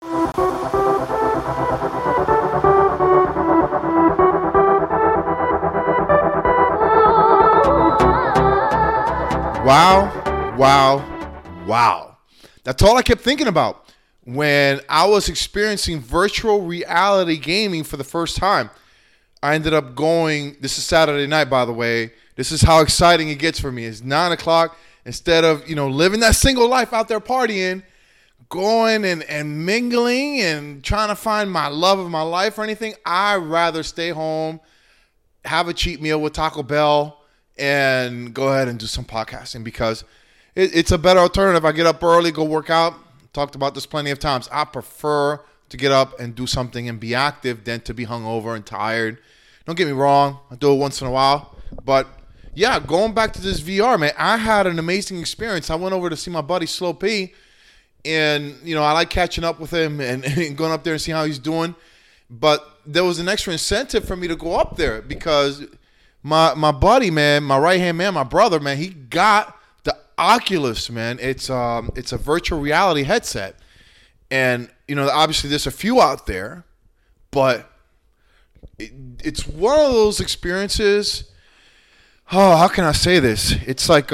Wow, wow, wow. That's all I kept thinking about when I was experiencing virtual reality gaming for the first time. I ended up going, this is Saturday night, by the way. This is how exciting it gets for me. It's 9 o'clock. Instead of, living that single life out there partying, going and mingling and trying to find my love of my life or anything, I'd rather stay home, have a cheat meal with Taco Bell, and go ahead and do some podcasting because it's a better alternative. I get up early, go work out. Talked about this plenty of times. I prefer to get up and do something and be active than to be hungover and tired. Don't get me wrong. I do it once in a while. But, yeah, going back to this VR, man, I had an amazing experience. I went over to see my buddy Slow P, and, I like catching up with him and going up there and see how he's doing. But there was an extra incentive for me to go up there because my buddy, man, my right-hand man, my brother, man, he got the Oculus, man. It's a virtual reality headset. And, obviously there's a few out there, but it's one of those experiences. Oh, how can I say this? It's like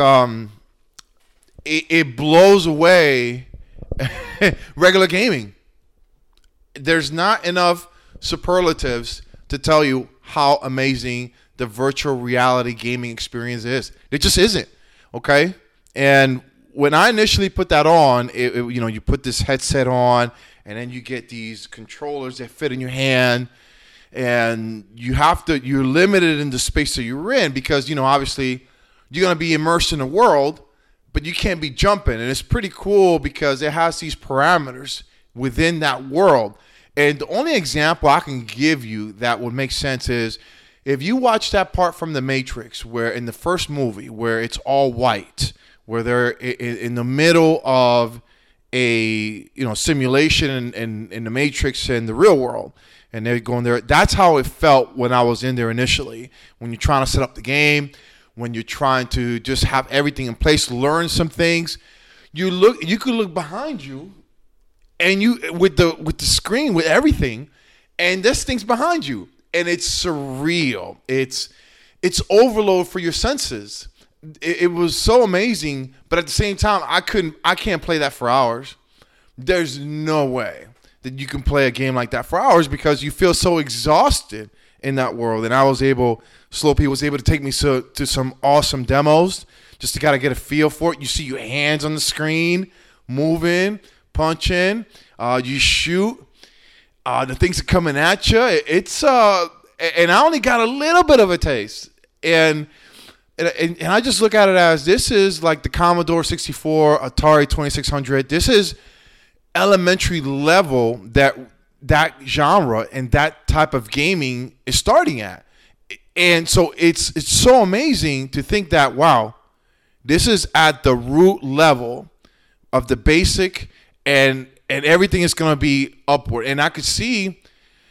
it blows away regular gaming. There's not enough superlatives to tell you how amazing the virtual reality gaming experience is. It just isn't, okay? And when I initially put that on, you put this headset on, and then you get these controllers that fit in your hand, and you're limited in the space that you're in because, obviously you're going to be immersed in the world, but you can't be jumping. And it's pretty cool because it has these parameters within that world. And the only example I can give you that would make sense is if you watch that part from The Matrix where in the first movie where it's all white, where they're in the middle of a simulation in the Matrix and the real world, and they're going there. That's how it felt when I was in there initially. When you're trying to set up the game, when you're trying to just have everything in place, learn some things. You could look behind you, and you with the screen with everything, and this thing's behind you, and it's surreal. It's overload for your senses. It was so amazing, but at the same time, I can't play that for hours. There's no way that you can play a game like that for hours because you feel so exhausted in that world. And Slow P was able to take me to some awesome demos just to kind of get a feel for it. You see your hands on the screen, moving, punching, you shoot. The things are coming at you. And I only got a little bit of a taste. And I just look at it as this is like the Commodore 64, Atari 2600. This is elementary level that genre and that type of gaming is starting at. And so it's so amazing to think that, wow, this is at the root level of the basic and everything is going to be upward. And I could see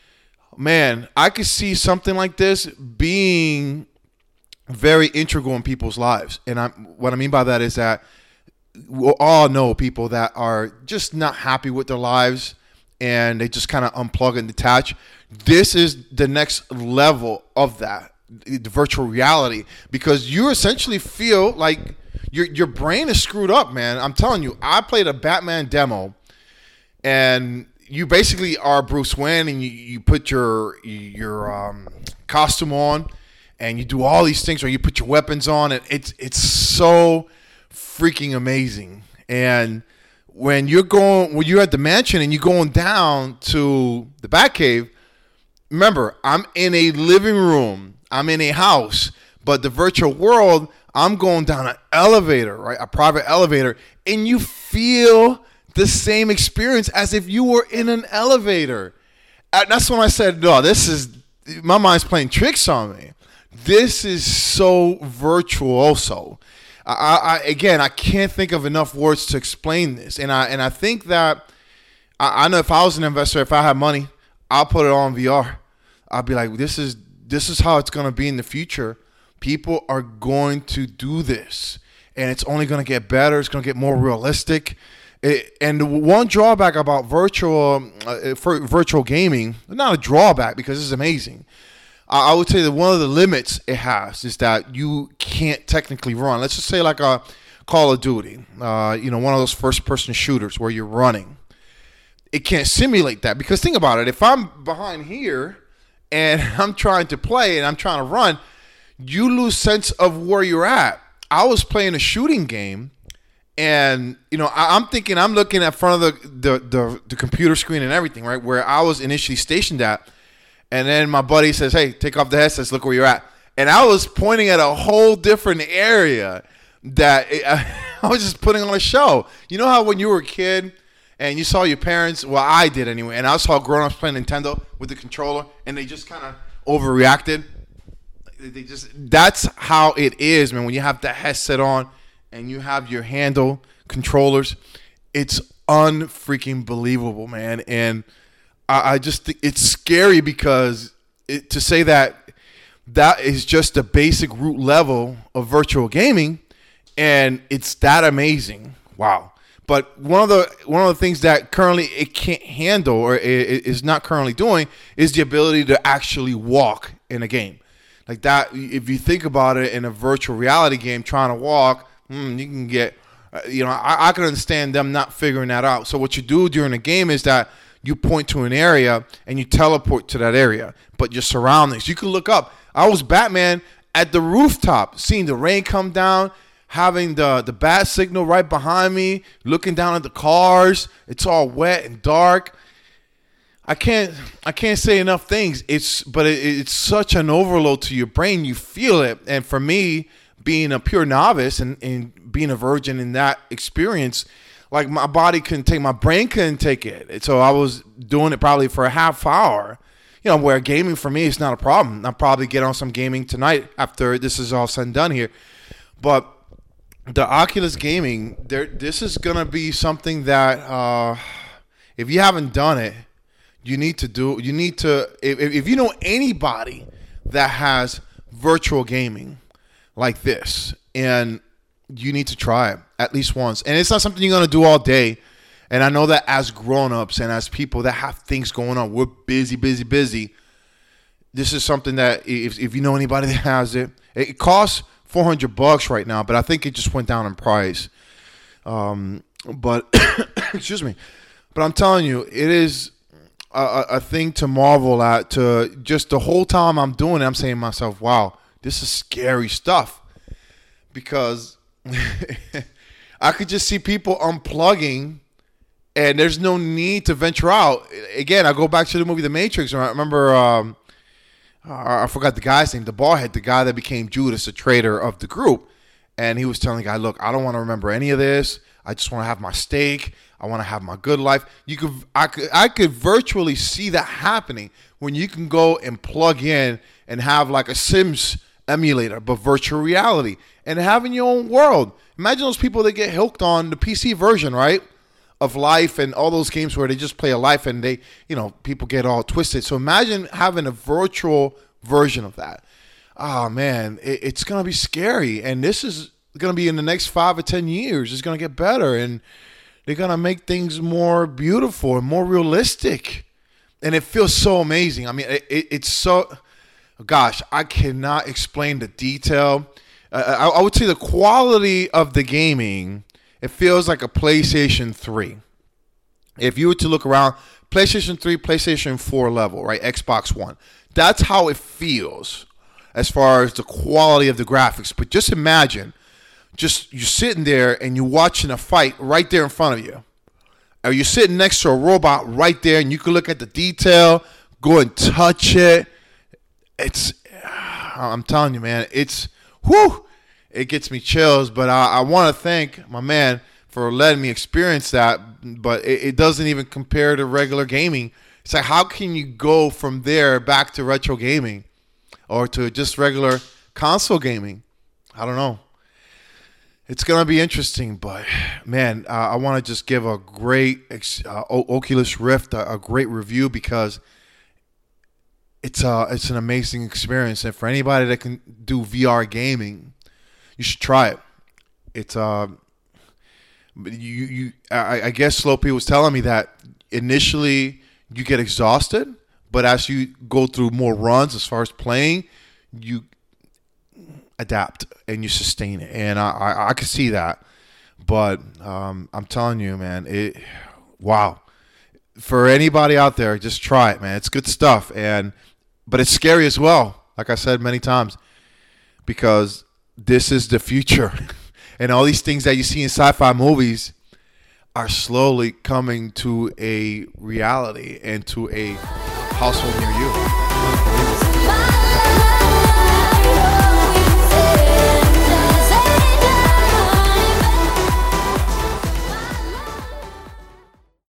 something like this being very integral in people's lives. And what I mean by that is that we all know people that are just not happy with their lives and they just kind of unplug and detach. This is the next level of that, the virtual reality, because you essentially feel like your brain is screwed up, man. I'm telling you, I played a Batman demo and you basically are Bruce Wayne and you put your costume on and you do all these things, or you put your weapons on, and it's so freaking amazing. And when you're at the mansion and you're going down to the Batcave, remember, I'm in a living room, I'm in a house, but the virtual world, I'm going down an elevator, right? A private elevator, and you feel the same experience as if you were in an elevator. And that's when I said, no, my mind's playing tricks on me. This is so virtual also. I can't think of enough words to explain this. And I think that I know if I was an investor, if I had money, I'll put it on VR. I'll be like, this is how it's going to be in the future. People are going to do this, and it's only going to get better. It's going to get more realistic. And the one drawback about virtual gaming, not a drawback because it's amazing. I would say that one of the limits it has is that you can't technically run. Let's just say like a Call of Duty, one of those first-person shooters where you're running. It can't simulate that because think about it. If I'm behind here and I'm trying to play and I'm trying to run, you lose sense of where you're at. I was playing a shooting game, and I'm thinking I'm looking at front of the computer screen and everything, right, where I was initially stationed at. And then my buddy says, hey, take off the headsets, look where you're at. And I was pointing at a whole different area that I was just putting on a show. You know how when you were a kid and you saw your parents, well, I did anyway, and I saw grown-ups playing Nintendo with the controller, and they just kind of overreacted. That's how it is, man, when you have the headset on and you have your handle controllers. It's unfreaking believable, man. And I just think it's scary because to say that is just the basic root level of virtual gaming, and it's that amazing. Wow. But one of the things that currently it can't handle or it is not currently doing is the ability to actually walk in a game. Like that, if you think about it, in a virtual reality game, trying to walk, you can get, I can understand them not figuring that out. So what you do during the game is that you point to an area and you teleport to that area, but your surroundings. You can look up. I was Batman at the rooftop, seeing the rain come down, having the bat signal right behind me, looking down at the cars. It's all wet and dark. I can't say enough things. It's such an overload to your brain. You feel it. And for me, being a pure novice and being a virgin in that experience, like my body couldn't take, my brain couldn't take it. So I was doing it probably for a half hour, where gaming for me is not a problem. I'll probably get on some gaming tonight after this is all said and done here. But the Oculus gaming, this is going to be something that if you haven't done it, you need to, if you know anybody that has virtual gaming like this, and you need to try it at least once. And it's not something you're going to do all day. And I know that as grown-ups and as people that have things going on, we're busy. This is something that if you know anybody that has it, it costs $400 right now, but I think it just went down in price. But excuse me. But I'm telling you, it is a thing to marvel at. To just the whole time I'm doing it, I'm saying to myself, wow, this is scary stuff. Because I could just see people unplugging, and there's no need to venture out. Again, I go back to the movie The Matrix, and I remember, I forgot the guy's name, the ballhead, the guy that became Judas, the traitor of the group. And he was telling the guy, look, I don't want to remember any of this. I just want to have my steak. I want to have my good life. I could virtually see that happening when you can go and plug in and have like a Sims emulator, but virtual reality, and having your own world. Imagine those people that get hooked on the PC version, right, of Life and all those games where they just play a Life and they, people get all twisted. So imagine having a virtual version of that. Oh man, it's gonna be scary, and this is gonna be in the next 5 or 10 years. It's gonna get better, and they're gonna make things more beautiful and more realistic, and it feels so amazing. I mean, it's so. Gosh, I cannot explain the detail. I would say the quality of the gaming, it feels like a PlayStation 3. If you were to look around, PlayStation 3, PlayStation 4 level, right? Xbox One. That's how it feels as far as the quality of the graphics. But just imagine, you're sitting there and you're watching a fight right there in front of you. Or you're sitting next to a robot right there and you can look at the detail, go and touch it. I'm telling you, man, it gets me chills. But I want to thank my man for letting me experience that. But it doesn't even compare to regular gaming. It's like, how can you go from there back to retro gaming or to just regular console gaming? I don't know. It's going to be interesting, but man, I want to just give a great Oculus Rift, a great review, because it's an amazing experience. And for anybody that can do VR gaming, you should try it. It's I guess Slopey was telling me that initially you get exhausted, but as you go through more runs as far as playing, you adapt and you sustain it. And I can see that. But I'm telling you, man, wow. For anybody out there, just try it, man. It's good stuff. But it's scary as well, like I said many times, because this is the future. And all these things that you see in sci-fi movies are slowly coming to a reality and to a household near you.